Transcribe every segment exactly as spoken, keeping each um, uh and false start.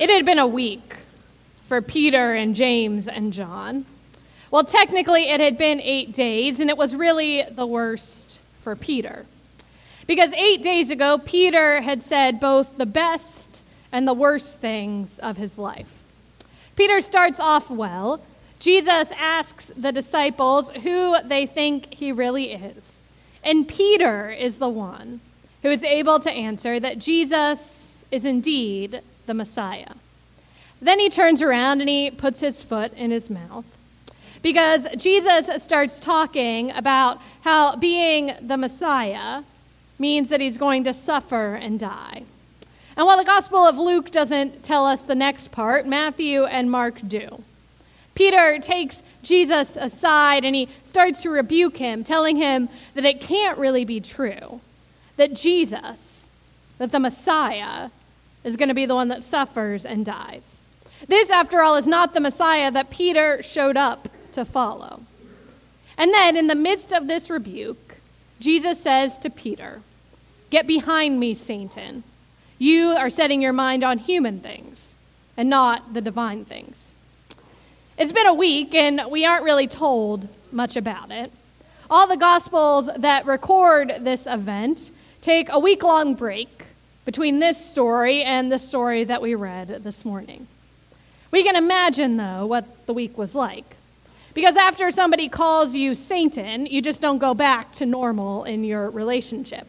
It had been a week for Peter and James and John. Well, technically it had been eight days, and it was really the worst for Peter. Because eight days ago, Peter had said both the best and the worst things of his life. Peter starts off well. Jesus asks the disciples who they think he really is. And Peter is the one who is able to answer that Jesus is indeed the Messiah. Then he turns around and he puts his foot in his mouth, because Jesus starts talking about how being the Messiah means that he's going to suffer and die. And while the Gospel of Luke doesn't tell us the next part, Matthew and Mark do. Peter takes Jesus aside and he starts to rebuke him, telling him that it can't really be true, that Jesus, that the Messiah, is going to be the one that suffers and dies. This, after all, is not the Messiah that Peter showed up to follow. And then, in the midst of this rebuke, Jesus says to Peter, "Get behind me, Satan. You are setting your mind on human things and not the divine things." It's been a week, and we aren't really told much about it. All the Gospels that record this event take a week-long break between this story and the story that we read this morning. We can imagine, though, what the week was like. Because after somebody calls you Satan, you just don't go back to normal in your relationship.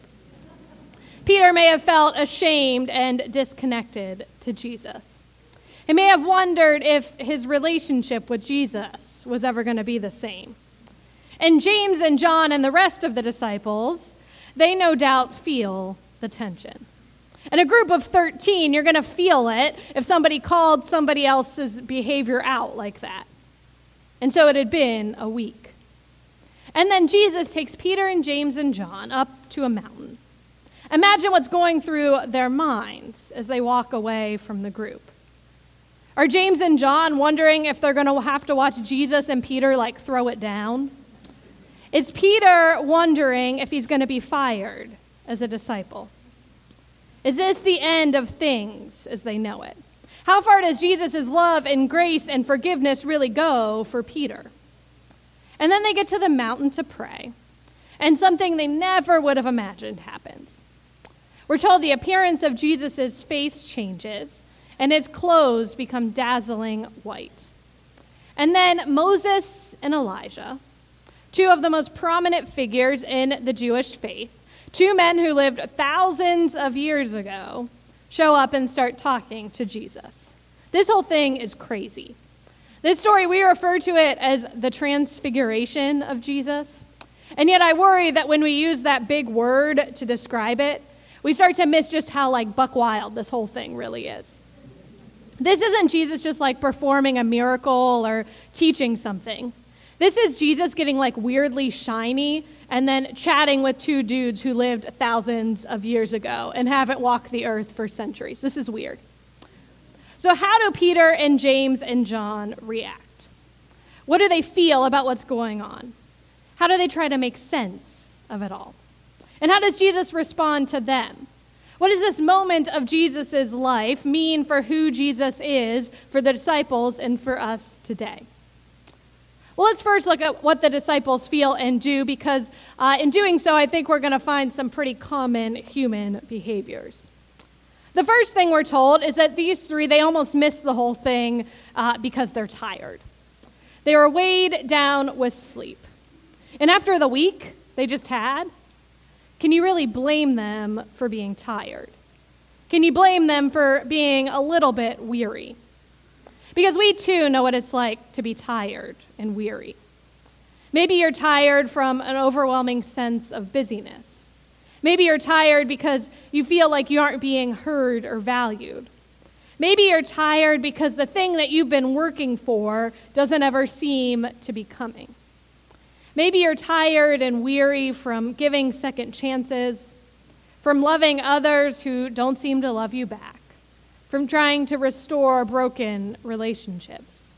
Peter may have felt ashamed and disconnected to Jesus. He may have wondered if his relationship with Jesus was ever going to be the same. And James and John and the rest of the disciples, they no doubt feel the tension. In a group of thirteen, you're going to feel it if somebody called somebody else's behavior out like that. And so it had been a week. And then Jesus takes Peter and James and John up to a mountain. Imagine what's going through their minds as they walk away from the group. Are James and John wondering if they're going to have to watch Jesus and Peter like throw it down? Is Peter wondering if he's going to be fired as a disciple? Is this the end of things as they know it? How far does Jesus' love and grace and forgiveness really go for Peter? And then they get to the mountain to pray, and something they never would have imagined happens. We're told the appearance of Jesus' face changes, and his clothes become dazzling white. And then Moses and Elijah, two of the most prominent figures in the Jewish faith, two men who lived thousands of years ago, show up and start talking to Jesus. This whole thing is crazy. This story, we refer to it as the transfiguration of Jesus. And yet I worry that when we use that big word to describe it, we start to miss just how like buck wild this whole thing really is. This isn't Jesus just like performing a miracle or teaching something. This is Jesus getting like weirdly shiny and then chatting with two dudes who lived thousands of years ago and haven't walked the earth for centuries. This is weird. So how do Peter and James and John react? What do they feel about what's going on? How do they try to make sense of it all? And how does Jesus respond to them? What does this moment of Jesus' life mean for who Jesus is, for the disciples, and for us today? Well, let's first look at what the disciples feel and do, because uh, in doing so, I think we're going to find some pretty common human behaviors. The first thing we're told is that these three, they almost missed the whole thing uh, because they're tired. They were weighed down with sleep. And after the week they just had, can you really blame them for being tired? Can you blame them for being a little bit weary? Because we too know what it's like to be tired and weary. Maybe you're tired from an overwhelming sense of busyness. Maybe you're tired because you feel like you aren't being heard or valued. Maybe you're tired because the thing that you've been working for doesn't ever seem to be coming. Maybe you're tired and weary from giving second chances, from loving others who don't seem to love you back, from trying to restore broken relationships.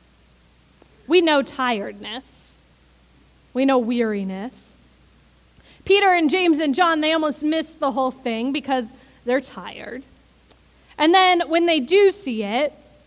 We know tiredness. We know weariness. Peter and James and John, they almost miss the whole thing because they're tired. And then when they do see it,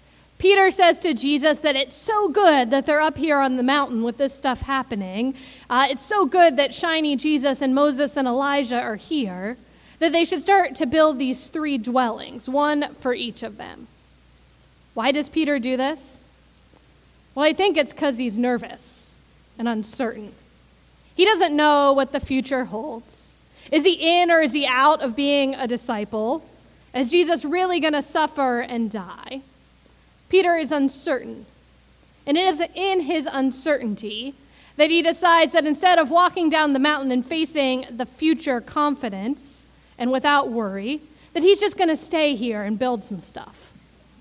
Peter says to Jesus that it's so good that they're up here on the mountain with this stuff happening. Uh, it's so good that shiny Jesus and Moses and Elijah are here, that they should start to build these three dwellings, one for each of them. Why does Peter do this? Well, I think it's because he's nervous and uncertain. He doesn't know what the future holds. Is he in or is he out of being a disciple? Is Jesus really going to suffer and die? Peter is uncertain. And it is in his uncertainty that he decides that instead of walking down the mountain and facing the future confidence and without worry, that he's just going to stay here and build some stuff.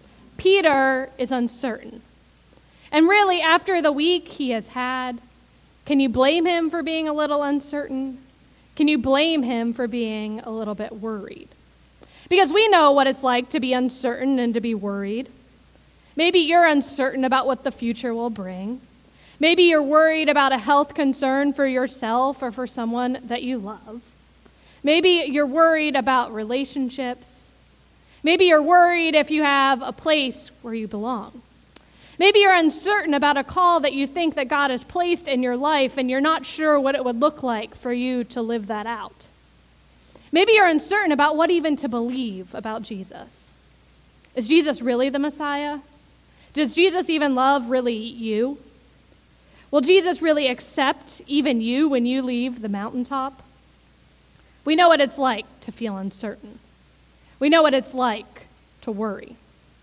Peter is uncertain. And really, after the week he has had, can you blame him for being a little uncertain? Can you blame him for being a little bit worried? Because we know what it's like to be uncertain and to be worried. Maybe you're uncertain about what the future will bring. Maybe you're worried about a health concern for yourself or for someone that you love. Maybe you're worried about relationships. Maybe you're worried if you have a place where you belong. Maybe you're uncertain about a call that you think that God has placed in your life and you're not sure what it would look like for you to live that out. Maybe you're uncertain about what even to believe about Jesus. Is Jesus really the Messiah? Does Jesus even love really you? Will Jesus really accept even you when you leave the mountaintop? We know what it's like to feel uncertain. We know what it's like to worry.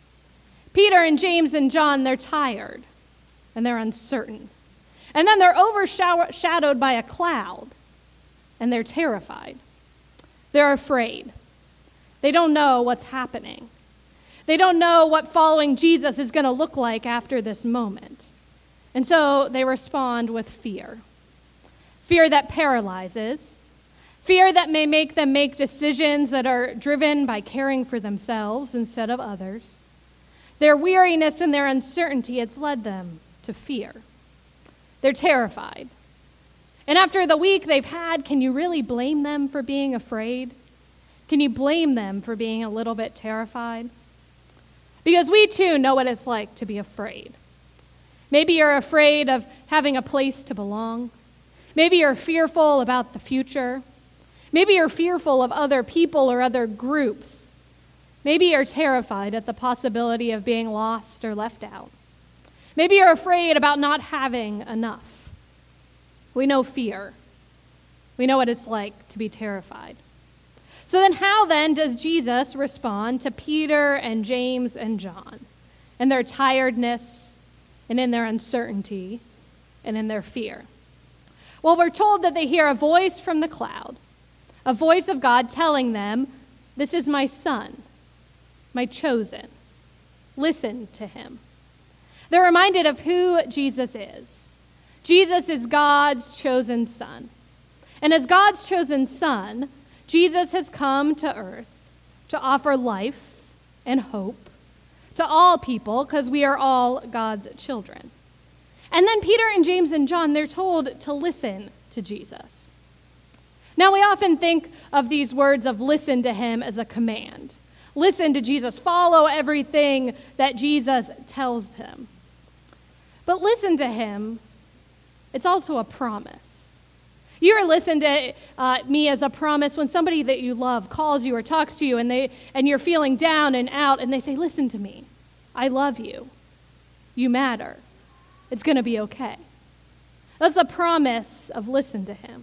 Peter and James and John, they're tired and they're uncertain. And then they're overshadowed by a cloud and they're terrified. They're afraid. They don't know what's happening. They don't know what following Jesus is going to look like after this moment. And so they respond with fear. Fear that paralyzes. Fear that may make them make decisions that are driven by caring for themselves instead of others. Their weariness and their uncertainty has led them to fear. They're terrified. And after the week they've had, can you really blame them for being afraid? Can you blame them for being a little bit terrified? Because we too know what it's like to be afraid. Maybe you're afraid of having a place to belong. Maybe you're fearful about the future. Maybe you're fearful of other people or other groups. Maybe you're terrified at the possibility of being lost or left out. Maybe you're afraid about not having enough. We know fear. We know what it's like to be terrified. So then how then does Jesus respond to Peter and James and John in their tiredness and in their uncertainty and in their fear? Well, we're told that they hear a voice from the cloud, a voice of God telling them, "This is my son, my chosen. Listen to him." They're reminded of who Jesus is. Jesus is God's chosen son. And as God's chosen son, Jesus has come to earth to offer life and hope to all people because we are all God's children. And then Peter and James and John, they're told to listen to Jesus. Now, we often think of these words of listen to him as a command. Listen to Jesus. Follow everything that Jesus tells them. But listen to him, it's also a promise. You're listen to uh, me as a promise when somebody that you love calls you or talks to you and they and you're feeling down and out and they say, "Listen to me. I love you. You matter. It's going to be okay." That's a promise of listen to him.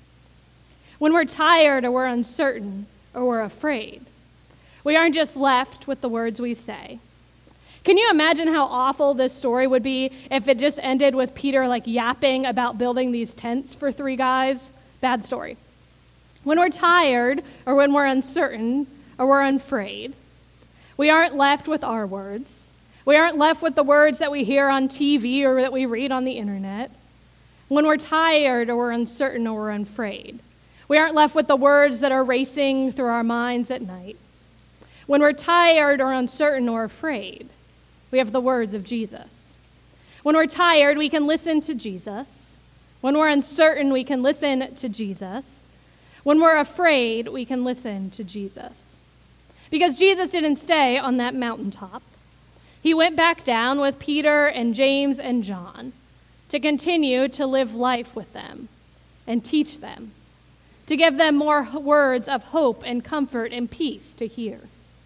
When we're tired or we're uncertain or we're afraid, we aren't just left with the words we say. Can you imagine how awful this story would be if it just ended with Peter like yapping about building these tents for three guys? Bad story. When we're tired or when we're uncertain or we're afraid, we aren't left with our words. We aren't left with the words that we hear on T V or that we read on the internet. When we're tired or we're uncertain or we're afraid, we aren't left with the words that are racing through our minds at night. When we're tired or uncertain or afraid, we have the words of Jesus. When we're tired, we can listen to Jesus. When we're uncertain, we can listen to Jesus. When we're afraid, we can listen to Jesus. Because Jesus didn't stay on that mountaintop. he went back down with Peter and James and John to continue to live life with them and teach them, to give them more words of hope and comfort and peace to hear.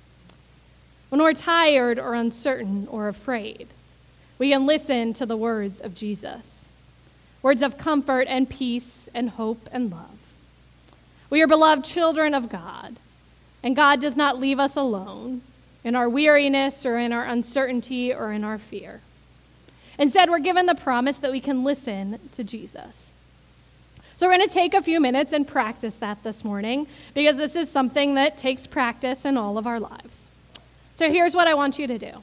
When we're tired or uncertain or afraid, we can listen to the words of Jesus, words of comfort and peace and hope and love. We are beloved children of God, and God does not leave us alone in our weariness or in our uncertainty or in our fear. Instead, we're given the promise that we can listen to Jesus. So we're going to take a few minutes and practice that this morning, because this is something that takes practice in all of our lives. So here's what I want you to do.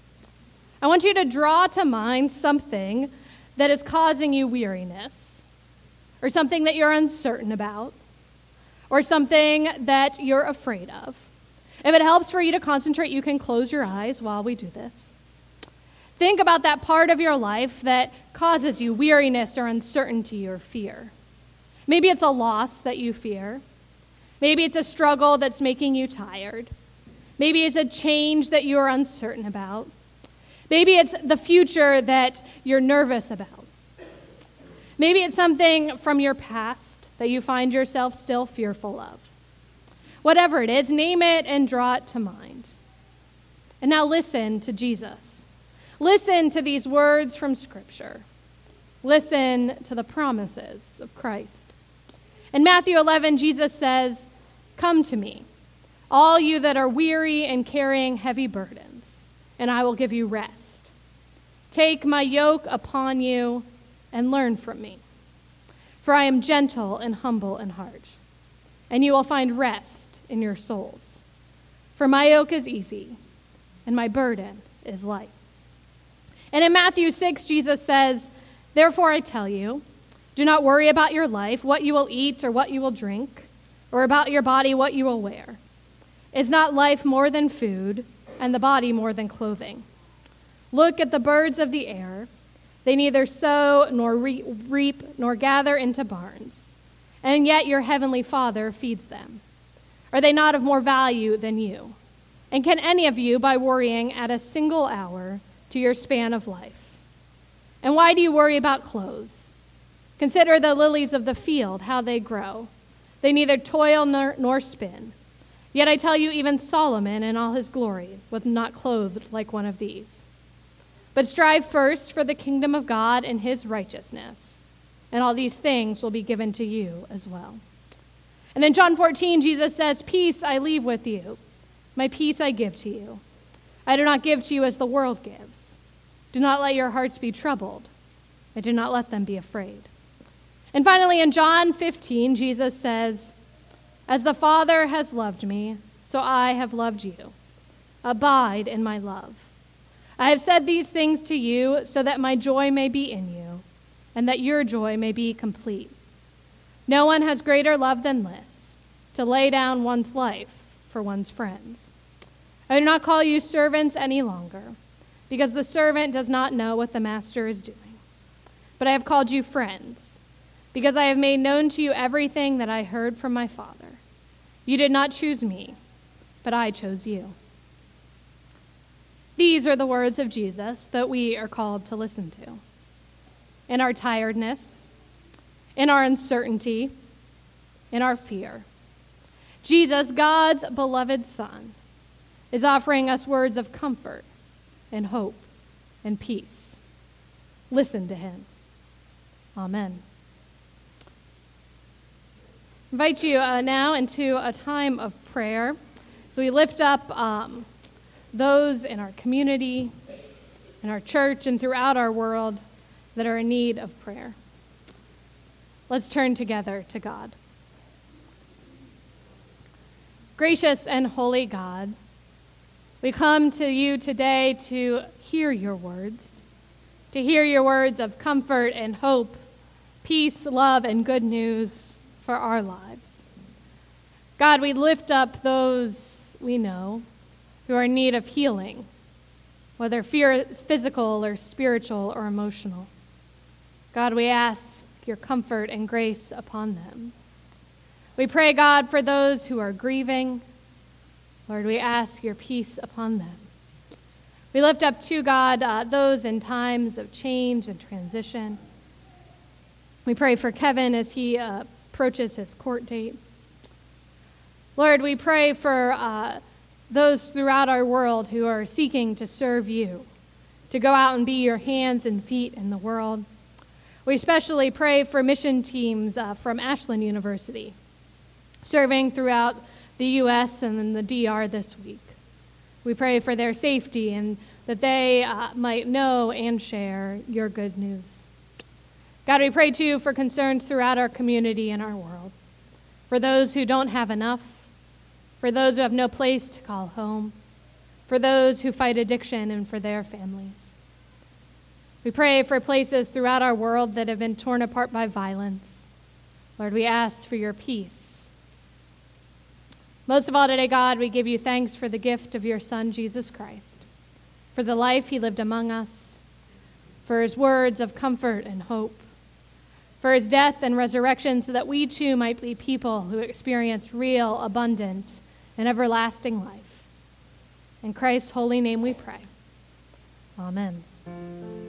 I want you to draw to mind something that is causing you weariness, or something that you're uncertain about, or something that you're afraid of. If it helps for you to concentrate, you can close your eyes while we do this. Think about that part of your life that causes you weariness or uncertainty or fear. Maybe it's a loss that you fear. Maybe it's a struggle that's making you tired. Maybe it's a change that you're uncertain about. Maybe it's the future that you're nervous about. Maybe it's something from your past that you find yourself still fearful of. Whatever it is, name it and draw it to mind. And now listen to Jesus. Listen to these words from Scripture. Listen to the promises of Christ. In Matthew eleven, Jesus says, "Come to me, all you that are weary and carrying heavy burdens, and I will give you rest. Take my yoke upon you and learn from me. For I am gentle and humble in heart, and you will find rest in your souls. For my yoke is easy, and my burden is light." And in Matthew six, Jesus says, "Therefore I tell you, do not worry about your life, what you will eat or what you will drink, or about your body, what you will wear. Is not life more than food, and the body more than clothing? Look at the birds of the air. They neither sow nor re- reap nor gather into barns, and yet your heavenly Father feeds them. Are they not of more value than you? And can any of you, by worrying, add a single hour to your span of life? And why do you worry about clothes? Consider the lilies of the field, how they grow. They neither toil nor, nor spin. Yet I tell you, even Solomon in all his glory was not clothed like one of these. But strive first for the kingdom of God and his righteousness, and all these things will be given to you as well." And in John fourteen, Jesus says, "Peace I leave with you. My peace I give to you. I do not give to you as the world gives. Do not let your hearts be troubled, and do not let them be afraid." And finally, in John fifteen, Jesus says, "As the Father has loved me, so I have loved you. Abide in my love. I have said these things to you so that my joy may be in you, and that your joy may be complete. No one has greater love than this, to lay down one's life for one's friends. I do not call you servants any longer, because the servant does not know what the master is doing. But I have called you friends, because I have made known to you everything that I heard from my Father. You did not choose me, but I chose you." These are the words of Jesus that we are called to listen to. In our tiredness, in our uncertainty, in our fear, Jesus, God's beloved Son, is offering us words of comfort and hope and peace. Listen to him. Amen. I invite you uh, now into a time of prayer. So we lift up um, those in our community, in our church, and throughout our world that are in need of prayer. Let's turn together to God. Gracious and holy God, we come to you today to hear your words, to hear your words of comfort and hope, peace, love, and good news for our lives. God, we lift up those we know who are in need of healing, whether fear, physical or spiritual or emotional. God, we ask your comfort and grace upon them. We pray, God, for those who are grieving. Lord, we ask your peace upon them. We lift up to God uh, those in times of change and transition. We pray for Kevin as he uh, approaches his court date. Lord, we pray for uh, those throughout our world who are seeking to serve you, to go out and be your hands and feet in the world. We especially pray for mission teams uh, from Ashland University, serving throughout the U S and in the D R this week. We pray for their safety and that they uh, might know and share your good news. God, we pray too for concerns throughout our community and our world, for those who don't have enough, for those who have no place to call home, for those who fight addiction and for their families. We pray for places throughout our world that have been torn apart by violence. Lord, we ask for your peace. Most of all today, God, we give you thanks for the gift of your Son, Jesus Christ, for the life he lived among us, for his words of comfort and hope, for his death and resurrection so that we too might be people who experience real, abundant, and everlasting life. In Christ's holy name we pray. Amen.